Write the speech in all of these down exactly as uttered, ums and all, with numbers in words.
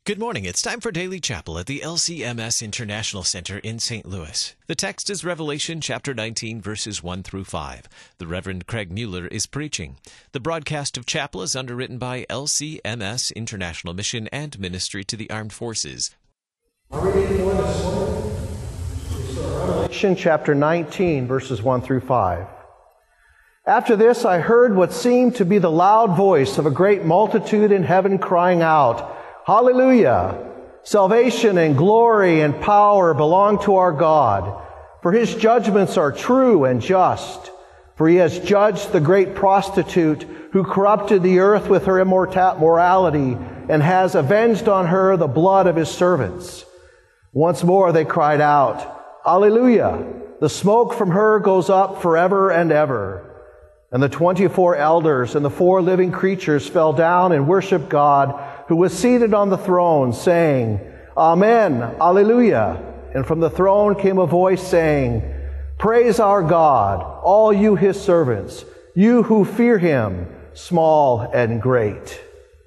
Good morning. It's time for Daily Chapel at the L C M S International Center in Saint Louis. The text is Revelation chapter nineteen, verses one through five. The Reverend Craig Mueller is preaching. The broadcast of chapel is underwritten by L C M S International Mission and Ministry to the Armed Forces. Are we reading more this morning? Revelation chapter nineteen, verses one through five. After this I heard what seemed to be the loud voice of a great multitude in heaven crying out, Hallelujah! Salvation and glory and power belong to our God, for His judgments are true and just. For He has judged the great prostitute who corrupted the earth with her immorality and has avenged on her the blood of His servants. Once more they cried out, Hallelujah! The smoke from her goes up forever and ever. And the twenty-four elders and the four living creatures fell down and worshiped God, who was seated on the throne, saying, Amen, Alleluia. And from the throne came a voice saying, Praise our God, all you His servants, you who fear Him, small and great.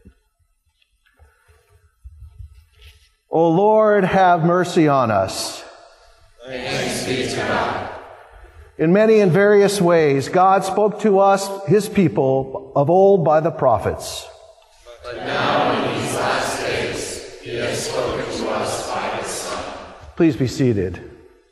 O Lord, have mercy on us. Thanks be to God. In many and various ways, God spoke to us, His people, of old by the prophets. But now in these last days, He has spoken to us by His Son. Please be seated.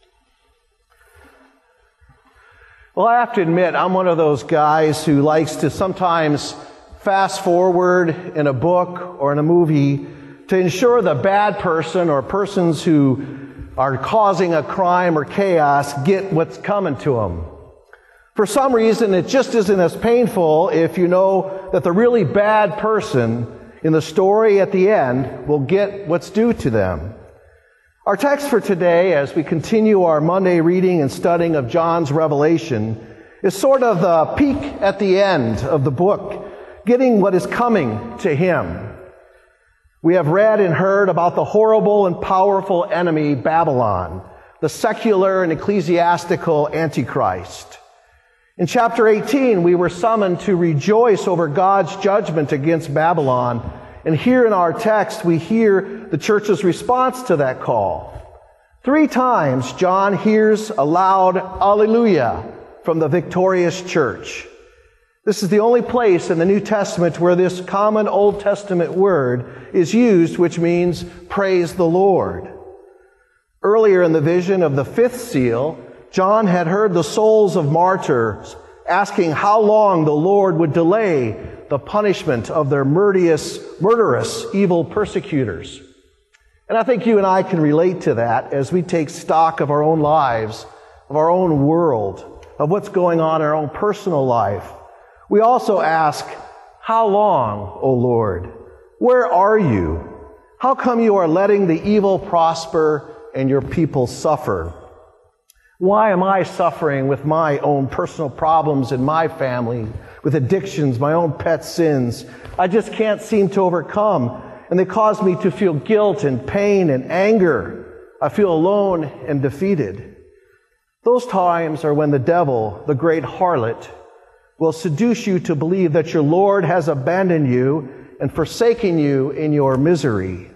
Well, I have to admit, I'm one of those guys who likes to sometimes fast forward in a book or in a movie to ensure the bad person or persons who are causing a crime or chaos get what's coming to them. For some reason, it just isn't as painful if you know that the really bad person in the story at the end will get what's due to them. Our text for today, as we continue our Monday reading and studying of John's Revelation, is sort of the peek at the end of the book, getting what is coming to him. We have read and heard about the horrible and powerful enemy, Babylon, the secular and ecclesiastical Antichrist. In chapter eighteen, we were summoned to rejoice over God's judgment against Babylon. And here in our text, we hear the church's response to that call. Three times, John hears a loud Alleluia from the victorious church. This is the only place in the New Testament where this common Old Testament word is used, which means praise the Lord. Earlier in the vision of the fifth seal, John had heard the souls of martyrs asking how long the Lord would delay the punishment of their murderous, murderous, evil persecutors. And I think you and I can relate to that as we take stock of our own lives, of our own world, of what's going on in our own personal life. We also ask, how long, O Lord? Where are you? How come you are letting the evil prosper and your people suffer? Why am I suffering with my own personal problems in my family, with addictions, my own pet sins? I just can't seem to overcome, and they cause me to feel guilt and pain and anger. I feel alone and defeated. Those times are when the devil, the great harlot, will seduce you to believe that your Lord has abandoned you and forsaken you in your misery,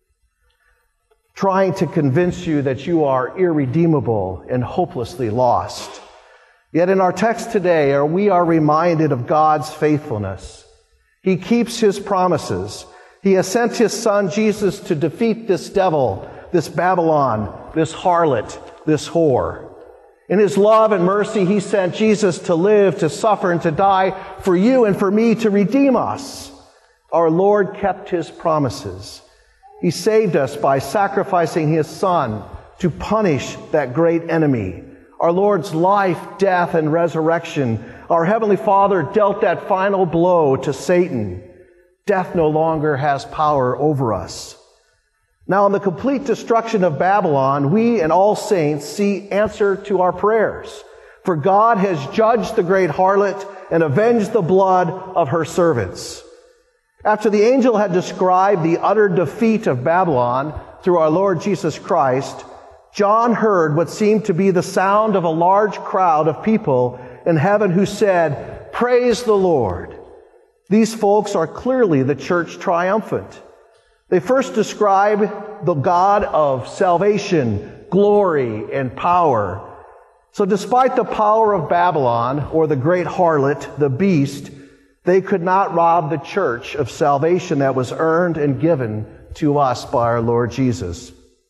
trying to convince you that you are irredeemable and hopelessly lost. Yet in our text today, we are reminded of God's faithfulness. He keeps His promises. He has sent His Son Jesus to defeat this devil, this Babylon, this harlot, this whore. In His love and mercy, He sent Jesus to live, to suffer, and to die for you and for me to redeem us. Our Lord kept His promises. He saved us by sacrificing His Son to punish that great enemy. Our Lord's life, death, and resurrection. Our Heavenly Father dealt that final blow to Satan. Death no longer has power over us. Now, in the complete destruction of Babylon, we and all saints see answer to our prayers. For God has judged the great harlot and avenged the blood of her servants. After the angel had described the utter defeat of Babylon through our Lord Jesus Christ, John heard what seemed to be the sound of a large crowd of people in heaven who said, Praise the Lord. These folks are clearly the church triumphant. They first describe the God of salvation, glory, and power. So despite the power of Babylon, or the great harlot, the beast, they could not rob the church of salvation that was earned and given to us by our Lord Jesus.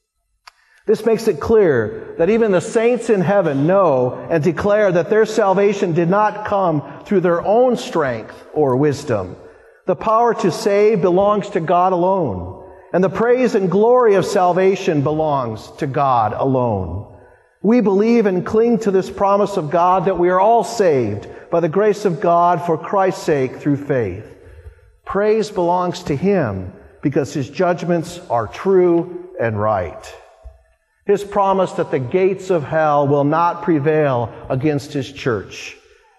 This makes it clear that even the saints in heaven know and declare that their salvation did not come through their own strength or wisdom. The power to save belongs to God alone, and the praise and glory of salvation belongs to God alone. We believe and cling to this promise of God that we are all saved by the grace of God for Christ's sake through faith. Praise belongs to Him because His judgments are true and right. His promise that the gates of hell will not prevail against His church.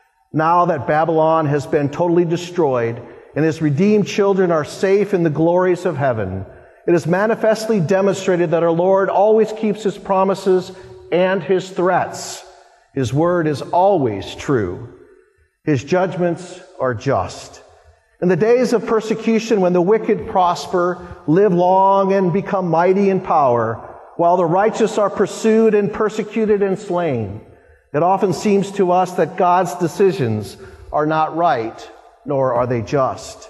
Now that Babylon has been totally destroyed and His redeemed children are safe in the glories of heaven, it is manifestly demonstrated that our Lord always keeps His promises and His threats. His word is always true. His judgments are just. In the days of persecution, when the wicked prosper, live long, and become mighty in power, while the righteous are pursued and persecuted and slain, it often seems to us that God's decisions are not right, nor are they just.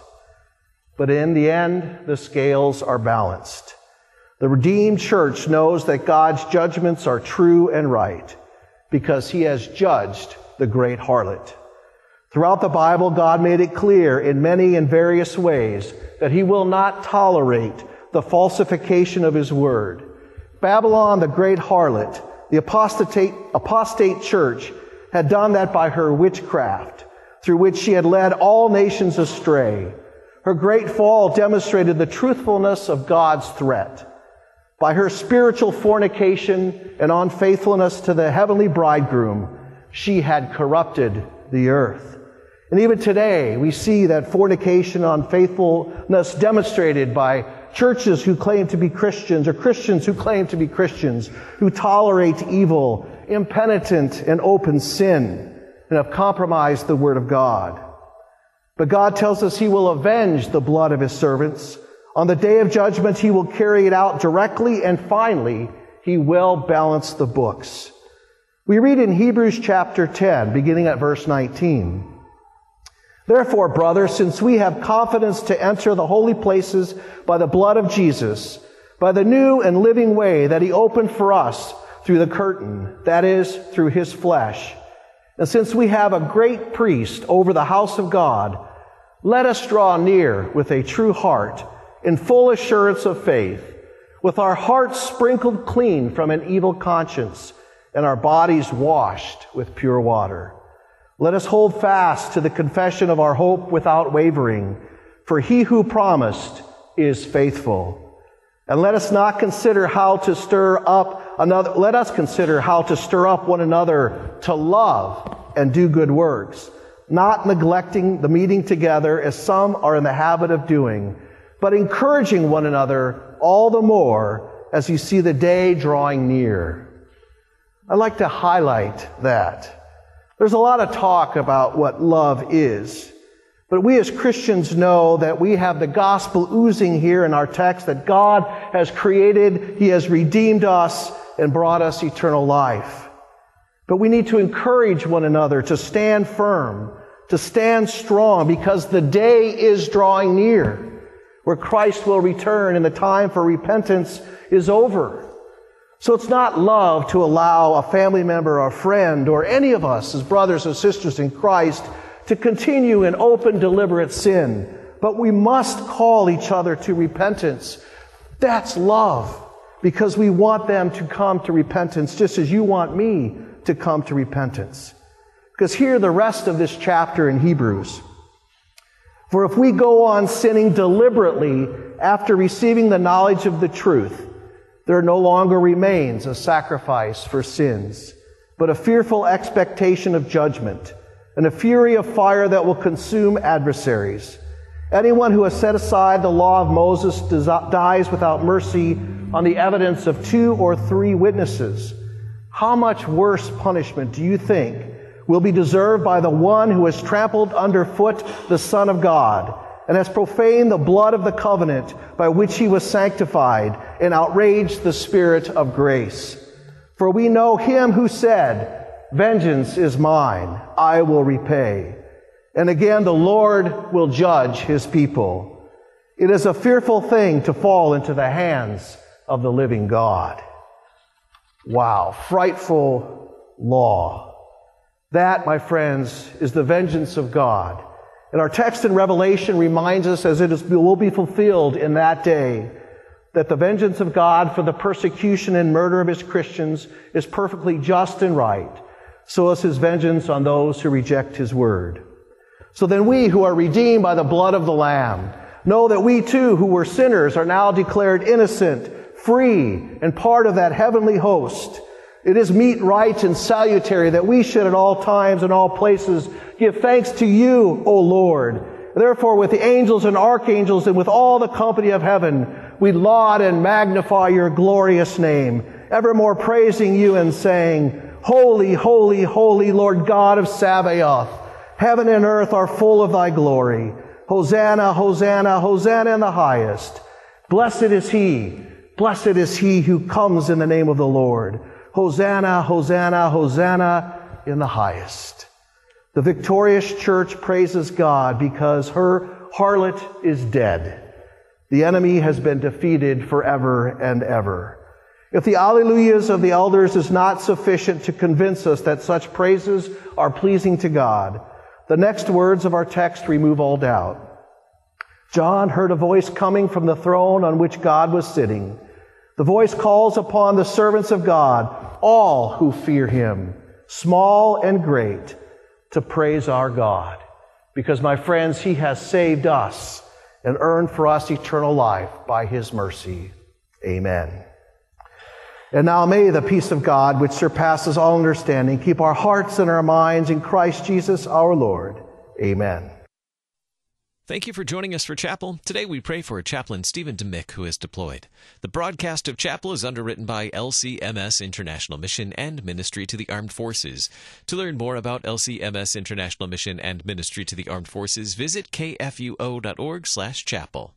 But in the end, the scales are balanced. The redeemed church knows that God's judgments are true and right, because He has judged the great harlot. Throughout the Bible, God made it clear in many and various ways that He will not tolerate the falsification of His word. Babylon, the great harlot, the apostate, apostate church, had done that by her witchcraft, through which she had led all nations astray. Her great fall demonstrated the truthfulness of God's threat. By her spiritual fornication and unfaithfulness to the heavenly bridegroom, she had corrupted the earth. And even today, we see that fornication and unfaithfulness demonstrated by churches who claim to be Christians, or Christians who claim to be Christians, who tolerate evil, impenitent, and open sin, and have compromised the Word of God. But God tells us He will avenge the blood of His servants. On the day of judgment, He will carry it out directly, and finally, He will balance the books. We read in Hebrews chapter ten, beginning at verse nineteen. Therefore, brothers, since we have confidence to enter the holy places by the blood of Jesus, by the new and living way that He opened for us through the curtain, that is, through His flesh, and since we have a great priest over the house of God, let us draw near with a true heart, in full assurance of faith, with our hearts sprinkled clean from an evil conscience, and our bodies washed with pure water. Let us hold fast to the confession of our hope without wavering, for He who promised is faithful. And let us not consider how to stir up another, let us consider how to stir up one another to love and do good works, not neglecting the meeting together as some are in the habit of doing, but encouraging one another all the more as you see the day drawing near. I'd like to highlight that. There's a lot of talk about what love is, but we as Christians know that we have the gospel oozing here in our text, that God has created, He has redeemed us and brought us eternal life. But we need to encourage one another to stand firm, to stand strong, because the day is drawing near, where Christ will return and the time for repentance is over. So it's not love to allow a family member or a friend or any of us as brothers and sisters in Christ to continue in open, deliberate sin. But we must call each other to repentance. That's love, because we want them to come to repentance just as you want me to come to repentance. Because hear the rest of this chapter in Hebrews. For if we go on sinning deliberately after receiving the knowledge of the truth, there no longer remains a sacrifice for sins, but a fearful expectation of judgment, and a fury of fire that will consume adversaries. Anyone who has set aside the law of Moses dies without mercy on the evidence of two or three witnesses. How much worse punishment do you think will be deserved by the one who has trampled underfoot the Son of God and has profaned the blood of the covenant by which he was sanctified, and outraged the Spirit of grace. For we know him who said, vengeance is mine, I will repay. And again, the Lord will judge his people. It is a fearful thing to fall into the hands of the living God. Wow, frightful law. That, my friends, is the vengeance of God. And our text in Revelation reminds us, as it is, will be fulfilled in that day, that the vengeance of God for the persecution and murder of his Christians is perfectly just and right. So is his vengeance on those who reject his word. So then we who are redeemed by the blood of the Lamb know that we too, who were sinners, are now declared innocent, free, and part of that heavenly host. It is meet, right, and salutary that we should at all times and all places give thanks to you, O Lord. Therefore, with the angels and archangels and with all the company of heaven, we laud and magnify your glorious name, evermore praising you and saying, Holy, holy, holy, Lord God of Sabaoth. Heaven and earth are full of thy glory. Hosanna, Hosanna, Hosanna in the highest. Blessed is he, blessed is he who comes in the name of the Lord. Hosanna, Hosanna, Hosanna in the highest. The victorious church praises God because her harlot is dead. The enemy has been defeated forever and ever. If the alleluias of the elders is not sufficient to convince us that such praises are pleasing to God, the next words of our text remove all doubt. John heard a voice coming from the throne on which God was sitting. The voice calls upon the servants of God, all who fear him, small and great, to praise our God. Because, my friends, he has saved us and earned for us eternal life by his mercy. Amen. And now may the peace of God, which surpasses all understanding, keep our hearts and our minds in Christ Jesus our Lord. Amen. Thank you for joining us for Chapel. Today we pray for Chaplain Stephen DeMick, who is deployed. The broadcast of Chapel is underwritten by L C M S International Mission and Ministry to the Armed Forces. To learn more about L C M S International Mission and Ministry to the Armed Forces, visit k f u o dot org slash chapel.